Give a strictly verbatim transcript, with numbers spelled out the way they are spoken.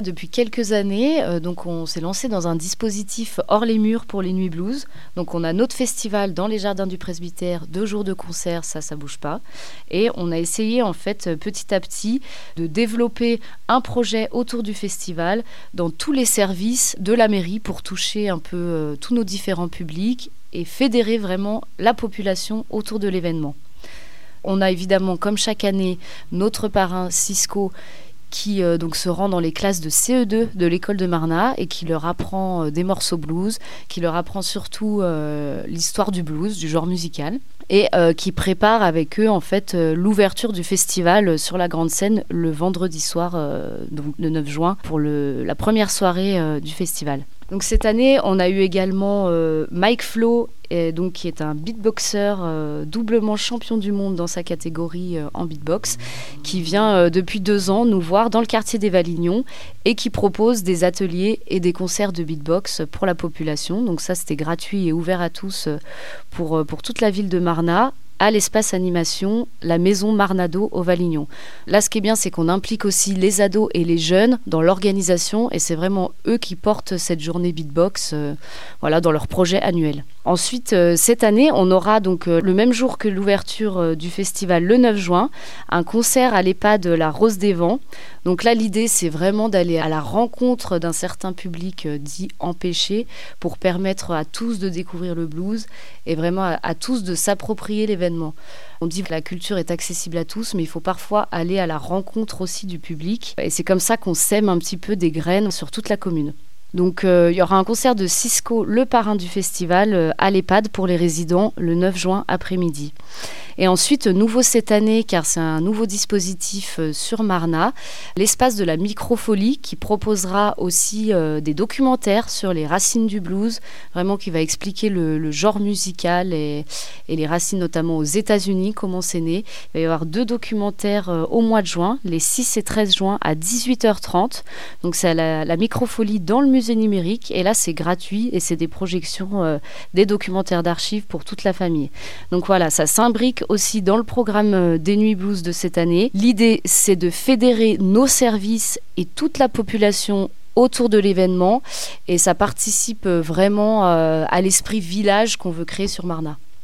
Depuis quelques années, euh, donc on s'est lancé dans un dispositif hors les murs pour les Nuits Blues. Donc on a notre festival dans les jardins du presbytère, deux jours de concert, ça, ça bouge pas. Et on a essayé en fait petit à petit de développer un projet autour du festival dans tous les services de la mairie pour toucher un peu euh, tous nos différents publics et fédérer vraiment la population autour de l'événement. On a évidemment, comme chaque année, notre parrain Cisco qui euh, donc se rend dans les classes de C E deux de l'école de Marnat et qui leur apprend euh, des morceaux blues, qui leur apprend surtout euh, l'histoire du blues, du genre musical, et euh, qui prépare avec eux en fait euh, l'ouverture du festival sur la grande scène le vendredi soir, euh, donc le neuf juin, pour le, la première soirée euh, du festival. Donc cette année, on a eu également euh, Mike Flo, et donc, qui est un beatboxer euh, doublement champion du monde dans sa catégorie euh, en beatbox, qui vient euh, depuis deux ans nous voir dans le quartier des Valignons et qui propose des ateliers et des concerts de beatbox pour la population. Donc ça, c'était gratuit et ouvert à tous pour, euh, pour toute la ville de Marnat, à l'espace animation, la maison Marnado au Valignon. Là, ce qui est bien, c'est qu'on implique aussi les ados et les jeunes dans l'organisation et c'est vraiment eux qui portent cette journée beatbox euh, voilà, dans leur projet annuel. Ensuite, euh, cette année, on aura donc euh, le même jour que l'ouverture euh, du festival, le neuf juin, un concert à l'EHPAD La Rose des Vents. Donc là, l'idée, c'est vraiment d'aller à la rencontre d'un certain public euh, dit empêché pour permettre à tous de découvrir le blues et vraiment à, à tous de s'approprier l'événement. On dit que la culture est accessible à tous, mais il faut parfois aller à la rencontre aussi du public. Et c'est comme ça qu'on sème un petit peu des graines sur toute la commune. Donc euh, il y aura un concert de Cisco, le parrain du festival, euh, à l'EHPAD pour les résidents le neuf juin après-midi. Et ensuite, nouveau cette année, car c'est un nouveau dispositif euh, sur Marnat, l'espace de la microfolie qui proposera aussi euh, des documentaires sur les racines du blues, vraiment qui va expliquer le, le genre musical et, et les racines notamment aux États-Unis, comment c'est né. Il va y avoir deux documentaires euh, au mois de juin, les six et treize juin à dix-huit heures trente. Donc c'est la, la microfolie dans le musée numérique et là c'est gratuit et c'est des projections, euh, des documentaires d'archives pour toute la famille. Donc voilà, ça s'imbrique aussi dans le programme des Nuits Blues de cette année. L'idée, c'est de fédérer nos services et toute la population autour de l'événement et ça participe vraiment euh, à l'esprit village qu'on veut créer sur Marnat.